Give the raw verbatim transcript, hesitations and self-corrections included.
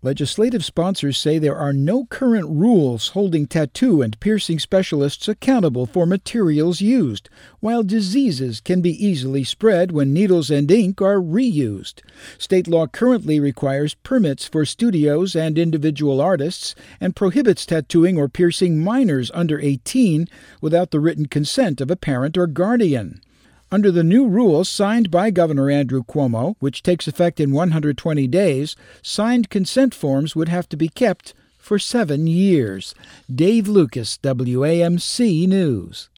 Legislative sponsors say there are no current rules holding tattoo and piercing specialists accountable for materials used, while diseases can be easily spread when needles and ink are reused. State law currently requires permits for studios and individual artists and prohibits tattooing or piercing minors under eighteen without the written consent of a parent or guardian. Under the new rules signed by Governor Andrew Cuomo, which takes effect in one hundred twenty days, signed consent forms would have to be kept for seven years. Dave Lucas, W A M C News.